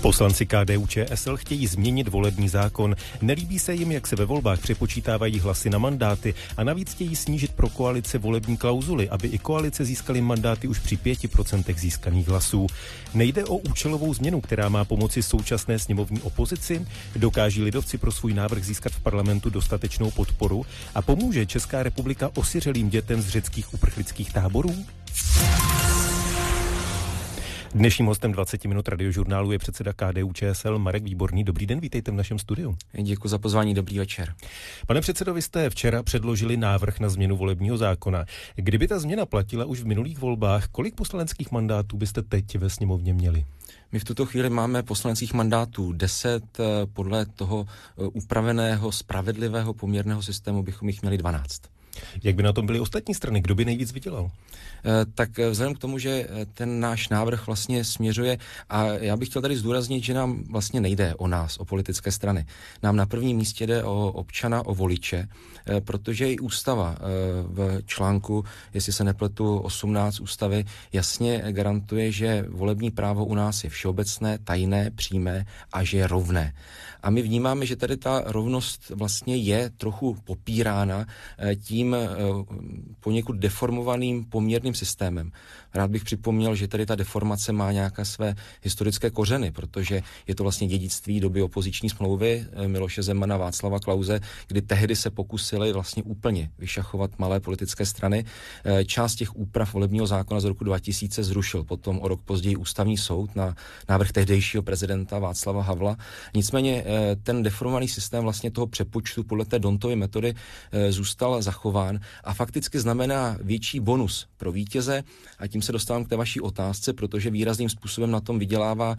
Poslanci KDU-ČSL chtějí změnit volební zákon. Nelíbí se jim, jak se ve volbách přepočítávají hlasy na mandáty a navíc chtějí snížit pro koalice volební klauzuly, aby i koalice získaly mandáty už při 5% získaných hlasů. Nejde o účelovou změnu, která má pomoci současné sněmovní opozici? Dokáží lidovci pro svůj návrh získat v parlamentu dostatečnou podporu a pomůže Česká republika osiřelým dětem z řeckých uprchlických táborů? Dnešním hostem 20 minut radiožurnálu je předseda KDU-ČSL Marek Výborný. Dobrý den, vítejte v našem studiu. Děkuji za pozvání, dobrý večer. Pane předsedo, vy jste včera předložili návrh na změnu volebního zákona. Kdyby ta změna platila už v minulých volbách, kolik poslaneckých mandátů byste teď ve sněmovně měli? My v tuto chvíli máme poslaneckých mandátů 10, podle toho upraveného, spravedlivého poměrného systému bychom jich měli 12. Jak by na tom byly ostatní strany? Kdo by nejvíc vydělal? Tak vzhledem k tomu, že ten náš návrh vlastně směřuje, a já bych chtěl tady zdůraznit, že nám vlastně nejde o nás, o politické strany. Nám na prvním místě jde o občana, o voliče, protože i ústava v článku, jestli se nepletu, 18 ústavy jasně garantuje, že volební právo u nás je všeobecné, tajné, přímé a že je rovné. A my vnímáme, že tady ta rovnost vlastně je trochu popírána tím poněkud deformovaným poměrným systémem. Rád bych připomněl, že tady ta deformace má nějaké své historické kořeny, protože je to vlastně dědictví doby opoziční smlouvy Miloše Zemana, Václava Klause, kdy tehdy se pokusili vlastně úplně vyšachovat malé politické strany. Část těch úprav volebního zákona z roku 2000 zrušil potom o rok později ústavní soud na návrh tehdejšího prezidenta Václava Havla. Nicméně ten deformovaný systém vlastně toho přepočtu podle té D'Hondtovy metody zůstal zachován a fakticky znamená větší bonus pro vítěze, a tím se dostávám k té vaší otázce, protože výrazným způsobem na tom vydělává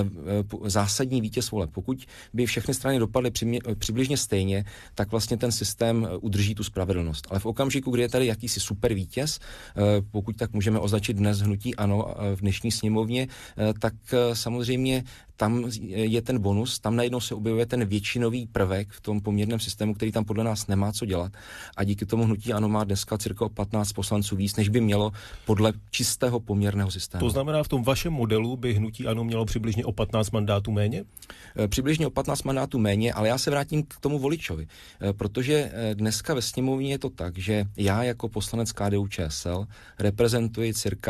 zásadní vítěz voleb. Pokud by všechny strany dopadly přibližně stejně, tak vlastně ten systém udrží tu spravedlnost. Ale v okamžiku, kdy je tady jakýsi super vítěz, pokud tak můžeme označit dnes hnutí ANO v dnešní sněmovně, tak samozřejmě tam je ten bonus, tam najednou se objevuje ten většinový prvek v tom poměrném systému, který tam podle nás nemá co dělat. A díky tomu hnutí ANO má dneska cirka 15 poslanců víc, než by mělo podle čistého poměrného systému. To znamená, v tom vašem modelu by hnutí ANO mělo přibližně o 15 mandátů méně? Přibližně o 15 mandátů méně, ale já se vrátím k tomu voličovi, protože dneska ve sněmovně je to tak, že já jako poslanec KDU-ČSL reprezentuji cirka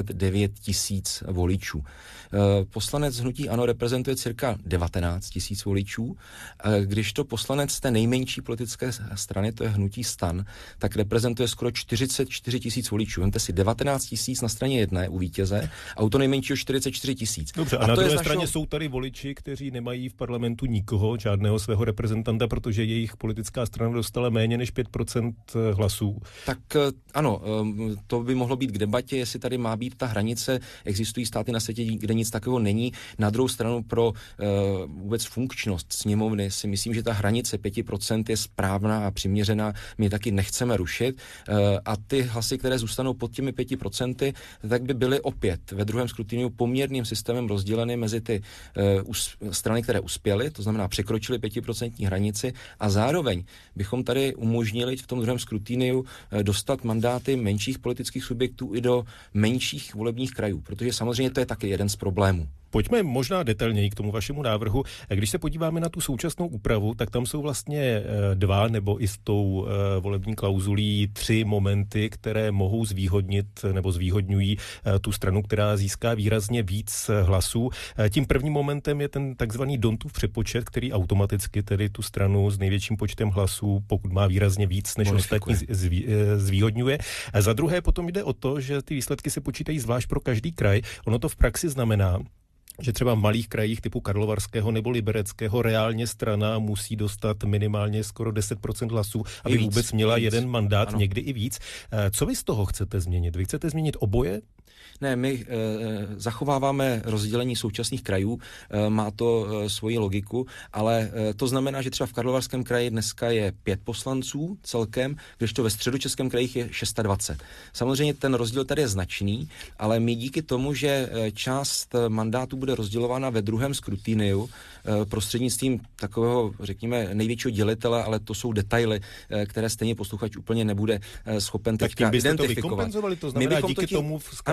29 000 voličů. Poslanec hnutí ANO reprezentuje cirka 19 000 voličů, když to poslanec té nejmenší politické strany, to je hnutí STAN, tak reprezentuje skoro 44 000 voličů. Vemte si 19 000 na straně jedné u vítěze a u to nejmenšího 44 000. Dobře, a na druhé straně jsou tady voliči, kteří nemají v parlamentu nikoho, žádného svého reprezentanta, protože jejich politická strana dostala méně než 5% hlasů. Tak ano, to by mohlo být k debatě, jestli tady má být ta hranice. Existují státy na světě, kde nic takového není. Na druhou stranu pro vůbec funkčnost sněmovny si myslím, že ta hranice 5% je správná a přiměřená. My taky nechceme rušit a ty hlasy, které zůstanou pod těmi 5%, tak by byly opět ve druhém skrutiniu poměrným systémem rozděleny mezi ty strany, které uspěly, to znamená překročily 5% hranici, a zároveň bychom tady umožnili v tom druhém skrutiniu dostat mandáty menších politických subjektů i do menších volebních krajů, protože samozřejmě to je taky jeden z problémů. Pojďme možná detailněji k tomu vašemu návrhu. Když se podíváme na tu současnou úpravu, tak tam jsou vlastně dva, nebo i s tou volební klauzulí 3 momenty, které mohou zvýhodnit nebo zvýhodňují tu stranu, která získá výrazně víc hlasů. Tím prvním momentem je ten takzvaný D'Hondtův přepočet, který automaticky tedy tu stranu s největším počtem hlasů, pokud má výrazně víc než ostatní, zvýhodňuje. A za druhé potom jde o to, že ty výsledky se počítají zvlášť pro každý kraj. Ono to v praxi znamená, že třeba v malých krajích typu Karlovarského nebo Libereckého reálně strana musí dostat minimálně skoro 10% hlasů, aby vůbec měla jeden mandát, ano. Někdy i víc. Co vy z toho chcete změnit? Vy chcete změnit oboje? Ne, my zachováváme rozdělení současných krajů, má to svoji logiku, ale to znamená, že třeba v Karlovarském kraji dneska je 5 poslanců celkem, kdežto ve Středočeském kraji je 26. Samozřejmě ten rozdíl tady je značný, ale my díky tomu, že část mandátů bude rozdělována ve druhém skrutiniu prostřednictvím takového, řekněme, největšího dělitele, ale to jsou detaily, které stejně posluchač úplně nebude schopen teďka identifikovat. To znamená, díky tomu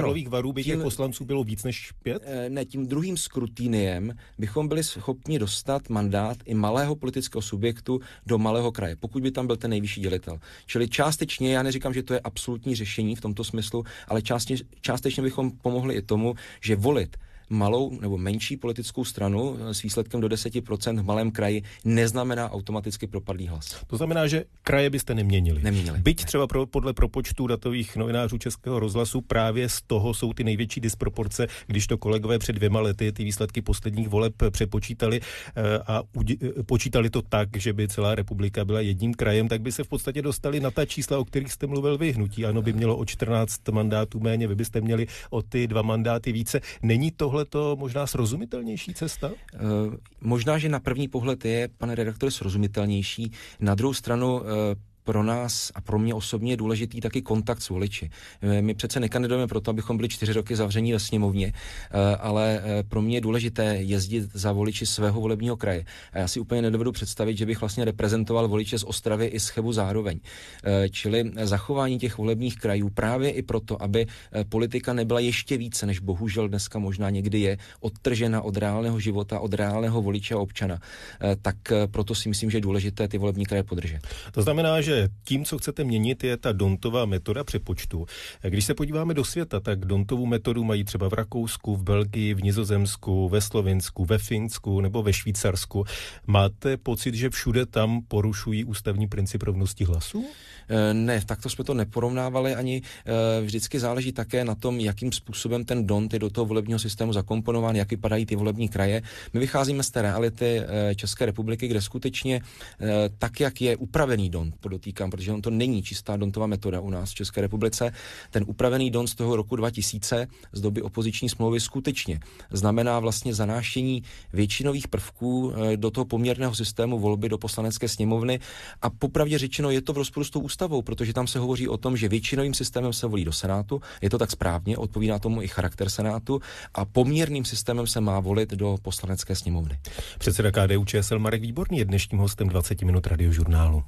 Karlových Varů by těch poslanců bylo víc než 5? Ne, tím druhým skrutiniem bychom byli schopni dostat mandát i malého politického subjektu do malého kraje, pokud by tam byl ten nejvyšší dělitel. Čili částečně, já neříkám, že to je absolutní řešení v tomto smyslu, ale částečně bychom pomohli i tomu, že volit malou nebo menší politickou stranu s výsledkem do 10% v malém kraji neznamená automaticky propadlý hlas. To znamená, že kraje byste neměnili. Byť ne. třeba podle propočtů datových novinářů Českého rozhlasu právě z toho jsou ty největší disproporce, když to kolegové před 2 lety ty výsledky posledních voleb přepočítali a počítali to tak, že by celá republika byla jedním krajem, tak by se v podstatě dostali na ta čísla, o kterých jste mluvil vy. Hnutí ANO by mělo o 14 mandátů méně, vy byste měli o ty 2 mandáty více. Není tohle to možná srozumitelnější cesta? Možná, že na první pohled je, pane redaktore, srozumitelnější. Na druhou stranu pro nás a pro mě osobně je důležitý taky kontakt s voliči. My přece nekandidujeme proto, abychom byli 4 roky zavření ve sněmovně, ale pro mě je důležité jezdit za voliči svého volebního kraje. A já si úplně nedovedu představit, že bych vlastně reprezentoval voliče z Ostravy i z Chebu zároveň. Čili zachování těch volebních krajů právě i proto, aby politika nebyla ještě více, než bohužel dneska možná někdy je, odtržena od reálného života, od reálného voliče a občana. Tak proto si myslím, že je důležité ty volební kraje podržet. To znamená, že tím, co chcete měnit, je ta D'Hondtova metoda přepočtu. Když se podíváme do světa, tak D'Hondtovu metodu mají třeba v Rakousku, v Belgii, v Nizozemsku, ve Slovinsku, ve Finsku nebo ve Švýcarsku. Máte pocit, že všude tam porušují ústavní princip rovnosti hlasů? Ne, takto jsme to neporovnávali ani. Vždycky záleží také na tom, jakým způsobem ten D'Hondt je do toho volebního systému zakomponován, jak vypadají ty volební kraje. My vycházíme z té reality České republiky, kde skutečně tak, jak je upravený D'Hondt, podotýkám, protože on to není čistá D'Hondtova metoda u nás v České republice. Ten upravený D'Hondt z toho roku 2000 z doby opoziční smlouvy skutečně znamená vlastně zanášení většinových prvků do toho poměrného systému volby do Poslanecké sněmovny a popravdě řečeno je to v rozporu s tou ústavou, protože tam se hovoří o tom, že většinovým systémem se volí do Senátu, je to tak správně, odpovídá tomu i charakter Senátu a poměrným systémem se má volit do Poslanecké sněmovny. Předseda KDU-ČSL Marek Výborný je dnešním hostem 20 minut Radiožurnálu.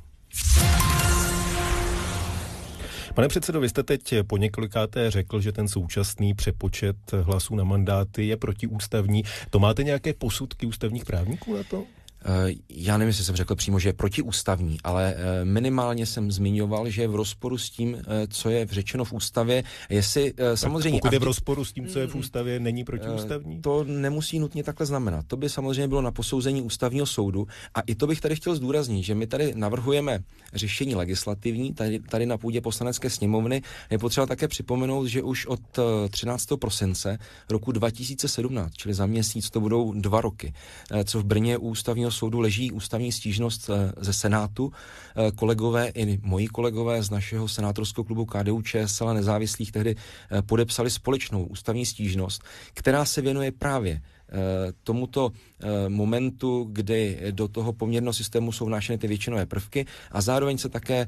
Pane předsedo, vy jste teď po několikáté řekl, že ten současný přepočet hlasů na mandáty je protiústavní. To máte nějaké posudky ústavních právníků na to? Já nevím, jestli jsem řekl přímo, že je protiústavní, ale minimálně jsem zmiňoval, že je v rozporu s tím, co je řečeno v ústavě. Jestli samozřejmě pokud je v rozporu s tím, co je v ústavě, není protiústavní? To nemusí nutně takhle znamenat. To by samozřejmě bylo na posouzení ústavního soudu a i to bych tady chtěl zdůraznit, že my tady navrhujeme řešení legislativní, tady na půdě Poslanecké sněmovny. Je potřeba také připomenout, že už od 13. prosince roku 2017, čili za měsíc to budou 2 roky, co v Brně u ústavního soudu leží ústavní stížnost ze Senátu. Kolegové i moji kolegové z našeho senátorského klubu KDU-ČSL a nezávislých tehdy podepsali společnou ústavní stížnost, která se věnuje právě tomuto momentu, kdy do toho poměrného systému jsou vnášeny ty většinové prvky a zároveň se také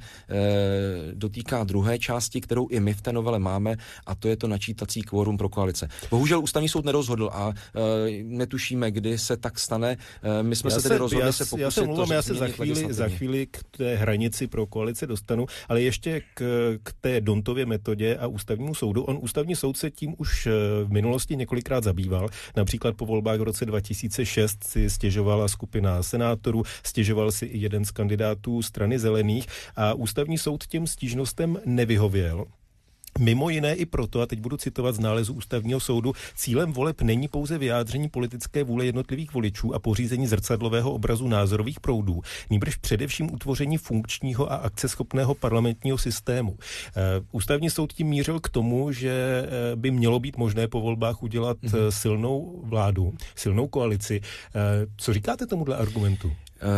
dotýká druhé části, kterou i my v té novele máme, a to je to načítací kvórum pro koalice. Bohužel ústavní soud nerozhodl a netušíme, kdy se tak stane. My jsme se tedy rozhodli se pokusit já se za chvíli k té hranici pro koalice dostanu, ale ještě k té D'Hondtově metodě a ústavnímu soudu. Ústavní soud se tím už v minulosti několikrát zabýval, například po volbách v roce 2006 si stěžovala skupina senátorů, stěžoval si i jeden z kandidátů strany Zelených a ústavní soud těm stížnostem nevyhověl. Mimo jiné i proto, a teď budu citovat z nálezu ústavního soudu, cílem voleb není pouze vyjádření politické vůle jednotlivých voličů a pořízení zrcadlového obrazu názorových proudů, nýbrž především utvoření funkčního a akceschopného parlamentního systému. Ústavní soud tím mířil k tomu, že by mělo být možné po volbách udělat silnou vládu, silnou koalici. Co říkáte tomuhle argumentu?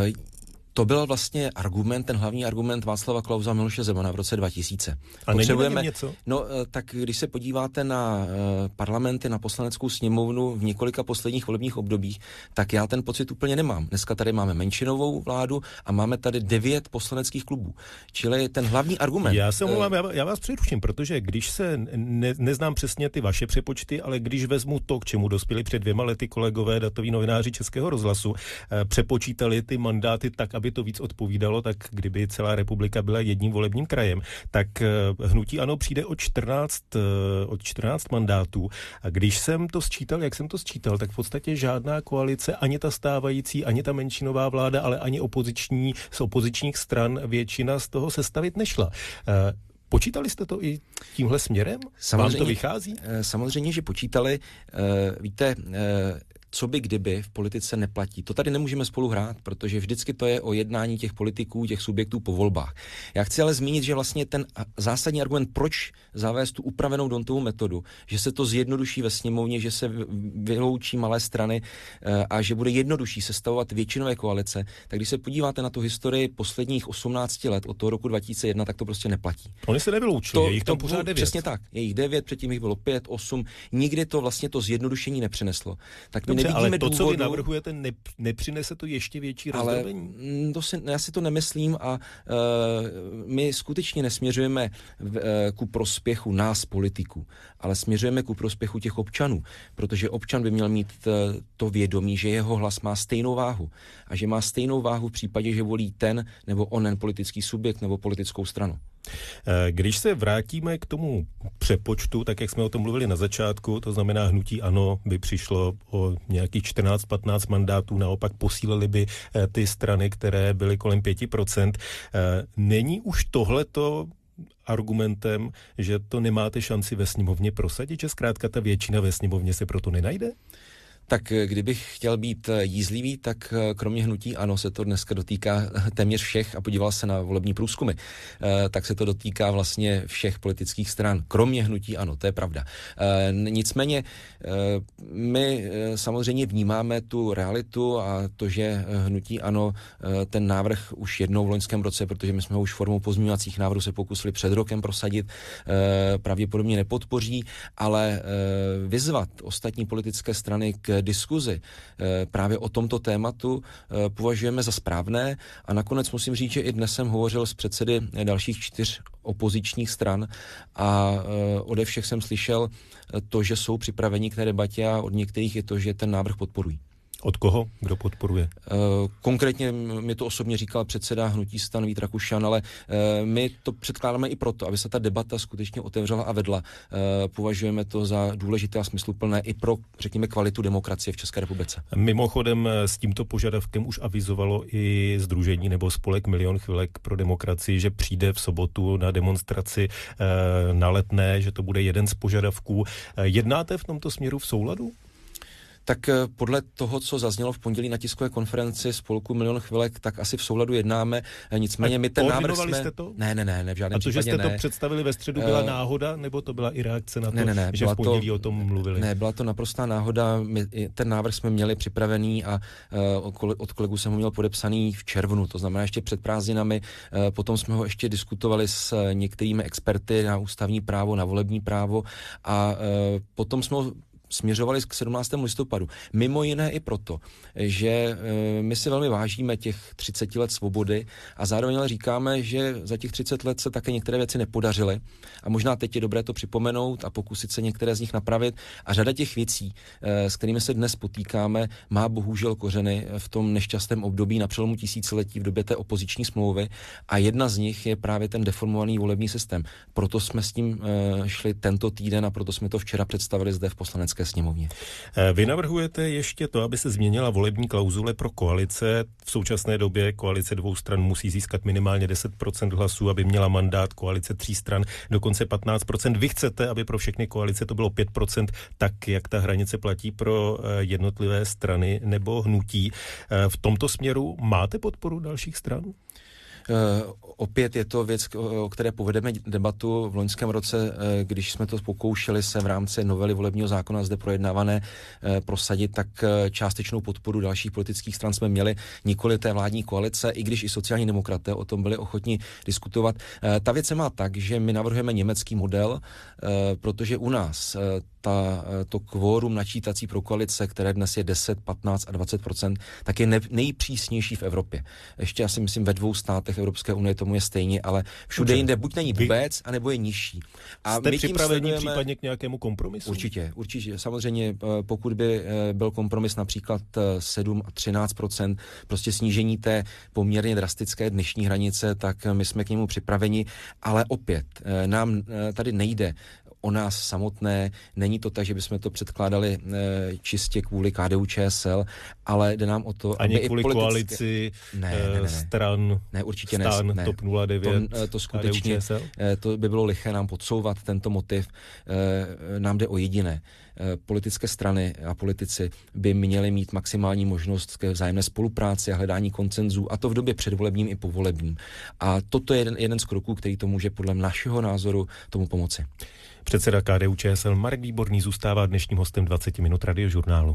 To byl vlastně argument, ten hlavní argument Václava Klause a Miloše Zemana v roce 2000. A potřebujeme něco? No, tak když se podíváte na parlamenty, na Poslaneckou sněmovnu v několika posledních volebních obdobích, tak já ten pocit úplně nemám. Dneska tady máme menšinovou vládu a máme tady 9 poslaneckých klubů. Čili ten hlavní argument... Já se omlouvám, já vás přeruším, protože když se neznám přesně ty vaše přepočty, ale když vezmu to, k čemu dospěli před 2 lety kolegové datoví novináři Českého rozhlasu, přepočítali ty mandáty tak, aby to víc odpovídalo, tak kdyby celá republika byla jedním volebním krajem, tak hnutí ANO přijde o 14 mandátů. A když jsem to sčítal, jak jsem to sčítal, tak v podstatě žádná koalice, ani ta stávající, ani ta menšinová vláda, ale ani z opozičních stran většina z toho sestavit nešla. Počítali jste to i tímhle směrem? Vám to vychází? Samozřejmě, že počítali. Víte, co by kdyby v politice neplatí. To tady nemůžeme spolu hrát, protože vždycky to je o jednání těch politiků, těch subjektů po volbách. Já chci ale zmínit, že vlastně ten zásadní argument, proč zavést tu upravenou D'Hondtovou metodu, že se to zjednoduší ve sněmovně, že se vyloučí malé strany a že bude jednodušší sestavovat většinové koalice, tak když se podíváte na tu historii posledních 18 let od toho roku 2001, tak to prostě neplatí. Oni se nevyloučili, je jich tam pořád 9. Přesně tak, je jich 9, předtím jich bylo 5, 8, nikdy to vlastně to zjednodušení nepřineslo. Tak ale to, co vy navrhujete, nepřinese to ještě větší rozdrobení? Já si to nemyslím a my skutečně nesměřujeme ku prospěchu nás, politiků, ale směřujeme ku prospěchu těch občanů, protože občan by měl mít to vědomí, že jeho hlas má stejnou váhu a že má stejnou váhu v případě, že volí ten nebo onen politický subjekt nebo politickou stranu. Když se vrátíme k tomu přepočtu, tak jak jsme o tom mluvili na začátku, to znamená hnutí ANO by přišlo o nějakých 14-15 mandátů, naopak posílili by ty strany, které byly kolem 5%. Není už tohleto argumentem, že to nemáte šanci ve sněmovně prosadit, že zkrátka ta většina ve sněmovně se proto nenajde? Tak kdybych chtěl být jízlivý, tak kromě hnutí ANO se to dneska dotýká téměř všech a podíval se na volební průzkumy, tak se to dotýká vlastně všech politických stran, kromě hnutí ANO, to je pravda. Nicméně my samozřejmě vnímáme tu realitu a to, že hnutí ANO ten návrh už jednou v loňském roce, protože my jsme ho už formou pozměňovacích návrhů se pokusili před rokem prosadit, pravděpodobně nepodpoří, ale vyzvat ostatní politické strany k diskuzi právě o tomto tématu považujeme za správné a nakonec musím říct, že i dnes jsem hovořil s předsedy dalších 4 opozičních stran a ode všech jsem slyšel to, že jsou připraveni k té debatě a od některých je to, že ten návrh podporují. Od koho? Kdo podporuje? Konkrétně mi to osobně říkal předseda hnutí STAN Vít Rakušan, ale my to předkládáme i proto, aby se ta debata skutečně otevřela a vedla. Považujeme to za důležité a smysluplné i pro, řekněme, kvalitu demokracie v České republice. Mimochodem s tímto požadavkem už avizovalo i sdružení nebo spolek Milion chvilek pro demokracii, že přijde v sobotu na demonstraci na Letné, že to bude jeden z požadavků. Jednáte v tomto směru v souladu? Tak podle toho, co zaznělo v pondělí na tiskové konferenci spolku Milion chvilek, tak asi v souladu jednáme. Nicméně my ten návrh jsme... jste to? Ne, v žádném případě ne. A to, že jste to představili ve středu, byla náhoda, nebo to byla i reakce na to, že v pondělí o tom mluvili? Ne, byla to naprostá náhoda. My ten návrh jsme měli připravený a od kolegů jsem ho měl podepsaný v červnu, to znamená ještě před prázdninami. Potom jsme ho ještě diskutovali s některými experty na ústavní právo, na volební právo a potom jsme ho směřovali k 17. listopadu. Mimo jiné i proto, že my si velmi vážíme těch 30 let svobody a zároveň ale říkáme, že za těch 30 let se také některé věci nepodařily a možná teď je dobré to připomenout a pokusit se některé z nich napravit a řada těch věcí, s kterými se dnes potýkáme, má bohužel kořeny v tom nešťastném období na přelomu tisíciletí v době té opoziční smlouvy a jedna z nich je právě ten deformovaný volební systém. Proto jsme s tím šli tento týden a proto jsme to včera představili zde v Poslanecké sněmovně. Vy navrhujete ještě to, aby se změnila volební klauzule pro koalice. V současné době koalice 2 stran musí získat minimálně 10% hlasů, aby měla mandát, koalice 3 stran dokonce 15%. Vy chcete, aby pro všechny koalice to bylo 5%, tak jak ta hranice platí pro jednotlivé strany nebo hnutí. V tomto směru máte podporu dalších stran? Opět je to věc, o které povedeme debatu v loňském roce, když jsme to pokoušeli se v rámci novely volebního zákona zde projednávané prosadit, tak částečnou podporu dalších politických stran jsme měli, nikoli té vládní koalice, i když i sociální demokraté o tom byli ochotni diskutovat. Ta věc se má tak, že my navrhujeme německý model, protože u nás to kvórum načítací pro koalice, které dnes je 10, 15 a 20%, tak je nejpřísnější v Evropě. Ještě asi myslím ve 2 státech státech Evropské unie tomu je stejně, ale všude jinde buď není vůbec, anebo je nižší. A jste připraveni případně k nějakému kompromisu? Určitě. Samozřejmě, pokud by byl kompromis například 7 a 13%, prostě snížení té poměrně drastické dnešní hranice, tak my jsme k němu připraveni, ale opět nám tady nejde o nás samotné, není to tak, že bychom to předkládali čistě kvůli KDU-ČSL, ale jde nám o to, ani aby kvůli koalici stran, určitě stan, TOP 09, to skutečně, to by bylo liché nám podsouvat tento motiv. Nám jde o jediné. Politické strany a politici by měli mít maximální možnost ke vzájemné spolupráci a hledání konsenzů, a to v době předvolebním i povolebním. A toto je jeden z kroků, který to může podle našeho názoru tomu pomoci. Předseda KDU-ČSL Marek Výborný zůstává dnešním hostem 20 minut Radiožurnálu.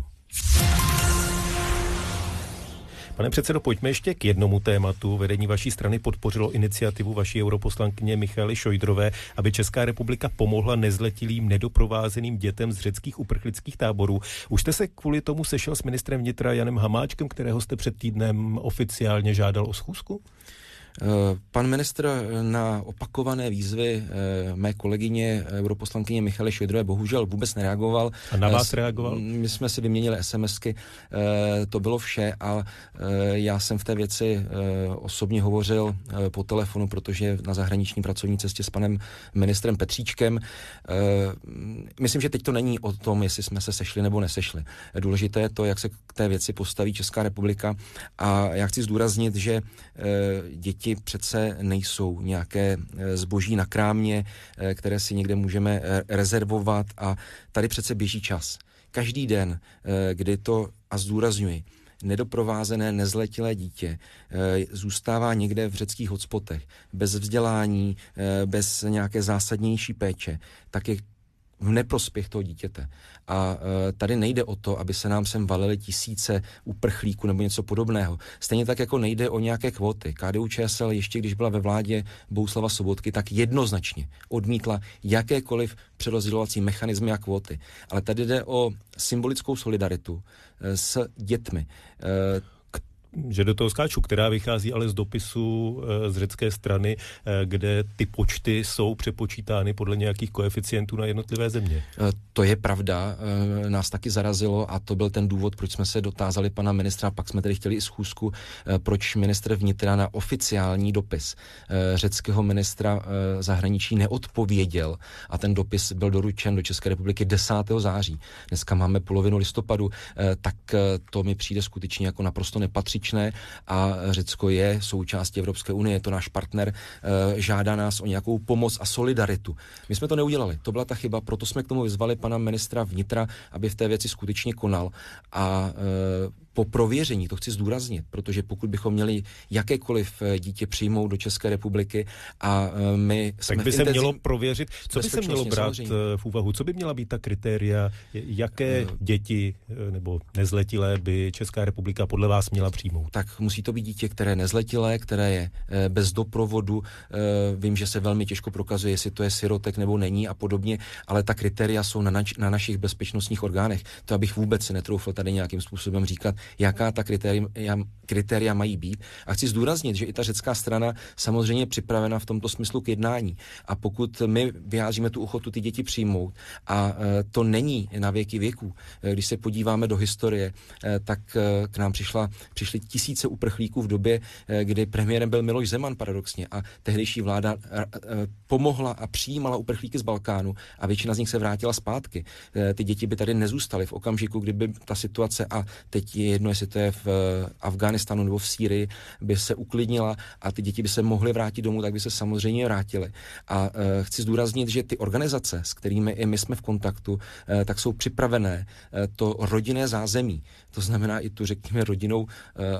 Pane předsedo, pojďme ještě k jednomu tématu. Vedení vaší strany podpořilo iniciativu vaší europoslankyně Michaely Šojdrové, aby Česká republika pomohla nezletilým nedoprovázeným dětem z řeckých uprchlických táborů. Už jste se kvůli tomu sešel s ministrem vnitra Janem Hamáčkem, kterého jste před týdnem oficiálně žádal o schůzku? Pan ministr na opakované výzvy mé kolegyně europoslankyně Michaely Šojdrové bohužel vůbec nereagoval. A na vás reagoval? My jsme si vyměnili SMSky, to bylo vše, a já jsem v té věci osobně hovořil po telefonu, protože na zahraniční pracovní cestě s panem ministrem Petříčkem. Myslím, že teď to není o tom, jestli jsme se sešli nebo nesešli. Důležité je to, jak se k té věci postaví Česká republika, a já chci zdůraznit, že děti přece nejsou nějaké zboží na krámě, které si někde můžeme rezervovat, a tady přece běží čas. Každý den, kdy to, a zdůrazňuji, nedoprovázené nezletilé dítě zůstává někde v řeckých hotspotech, bez vzdělání, bez nějaké zásadnější péče, tak je v neprospěch toho dítěte. A tady nejde o to, aby se nám sem valily tisíce uprchlíků nebo něco podobného. Stejně tak, jako nejde o nějaké kvóty. KDU-ČSL, ještě když byla ve vládě Bohuslava Sobotky, tak jednoznačně odmítla jakékoliv přerozdělovací mechanismy a kvóty. Ale tady jde o symbolickou solidaritu s dětmi. Že do toho skáču, která vychází ale z dopisu z řecké strany, kde ty počty jsou přepočítány podle nějakých koeficientů na jednotlivé země. To je pravda, nás taky zarazilo, a to byl ten důvod, proč jsme se dotázali pana ministra, pak jsme tedy chtěli i schůzku, proč ministr vnitra na oficiální dopis řeckého ministra zahraničí neodpověděl, a ten dopis byl doručen do České republiky 10. září. Dneska máme polovinu listopadu, tak to mi přijde skutečně jako naprosto nepatřičné, a Řecko je součástí Evropské unie, je to náš partner, žádá nás o nějakou pomoc a solidaritu. My jsme to neudělali, to byla ta chyba, proto jsme k tomu vyzvali pana ministra vnitra, aby v té věci skutečně konal, a po prověření, to chci zdůraznit, protože pokud bychom měli jakékoliv dítě přijmout do České republiky a my jsme tak by se mělo prověřit, co by se mělo brát samozřejmě v úvahu, co by měla být ta kritéria, jaké děti nebo nezletilé by Česká republika podle vás měla přijmout? Tak musí to být dítě, které je nezletilé, které je bez doprovodu, vím, že se velmi těžko prokazuje, jestli to je sirotek nebo není a podobně, ale ta kritéria jsou na našich bezpečnostních orgánech. To abych vůbec si netroufl tady nějakým způsobem říkat, jaká ta kritéria mají být. A chci zdůraznit, že i ta řecká strana samozřejmě je připravena v tomto smyslu k jednání. A pokud my vyjádříme tu ochotu ty děti přijmout, a to není na věky věků, když se podíváme do historie, tak k nám přišly tisíce uprchlíků v době, kdy premiérem byl Miloš Zeman paradoxně, a tehdejší vláda pomohla a přijímala uprchlíky z Balkánu a většina z nich se vrátila zpátky. Ty děti by tady nezůstaly v okamžiku, kdyby ta situace, a teď je jedno, jestli to je v Afghánistánu nebo v Sýrii, by se uklidnila a ty děti by se mohly vrátit domů, tak by se samozřejmě vrátily. A chci zdůraznit, že ty organizace, s kterými i my jsme v kontaktu, tak jsou připravené to rodinné zázemí, to znamená i tu, řekněme, rodinnou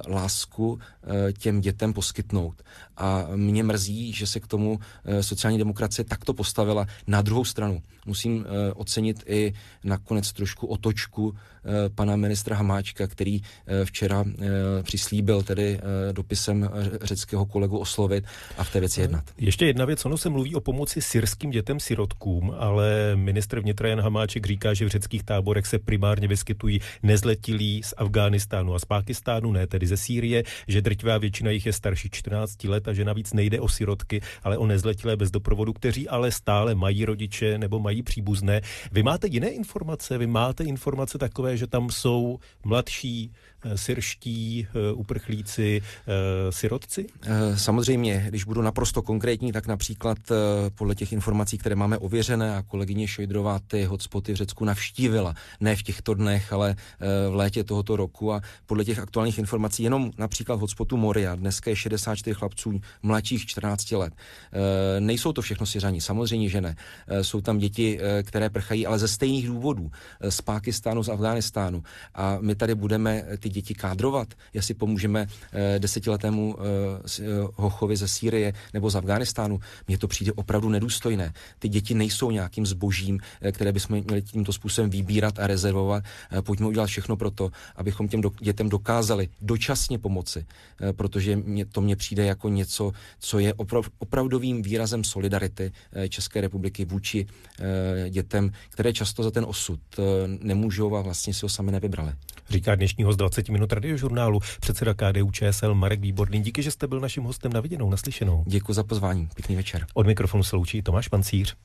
lásku těm dětem poskytnout. A mě mrzí, že se k tomu sociální demokracie takto postavila. Na druhou stranu musím ocenit i nakonec trošku otočku pana ministra Hamáčka, který který včera přislíbil tedy dopisem řeckého kolegu oslovit a v té věci jednat. Ještě jedna věc, ono se mluví o pomoci syrským dětem sirotkům, ale ministr vnitra Jan Hamáček říká, že v řeckých táborech se primárně vyskytují nezletilí z Afghánistánu a z Pákistánu, ne tedy ze Sýrie, že drtivá většina jich je starší 14 let a že navíc nejde o sirotky, ale o nezletilé bez doprovodu, kteří ale stále mají rodiče nebo mají příbuzné. Vy máte jiné informace? Vy máte informace takové, že tam jsou mladší syrští uprchlíci, sirotci? Samozřejmě, když budu naprosto konkrétní, tak například podle těch informací, které máme ověřené, a kolegyně Šojdrová ty hotspoty v Řecku navštívila, ne v těchto dnech, ale v létě tohoto roku, a podle těch aktuálních informací jenom například v hotspotu Moria dneska je 64 chlapců mladších 14 let. Nejsou to všechno Syřani, samozřejmě, že ne. Jsou tam děti, které prchají, ale ze stejných důvodů, z Pákistánu, z Afghánistánu, a my tady budeme ty děti kádrovat, jestli pomůžeme 10letému hochovi ze Sýrie nebo z Afghánistánu. Mně to přijde opravdu nedůstojné. Ty děti nejsou nějakým zbožím, které bychom měli tímto způsobem vybírat a rezervovat. Pojďme udělat všechno pro to, abychom těm dětem dokázali dočasně pomoci, protože mně přijde jako něco, co je opravdovým výrazem solidarity České republiky vůči dětem, které často za ten osud nemůžou a vlastně si ho sami nevybrali. Říká dnešní host 20 minut Radiožurnálu, předseda KDU-ČSL Marek Výborný. Díky, že jste byl naším hostem. Na viděnou, naslyšenou. Děkuji za pozvání. Pěkný večer. Od mikrofonu se loučí Tomáš Pancíř.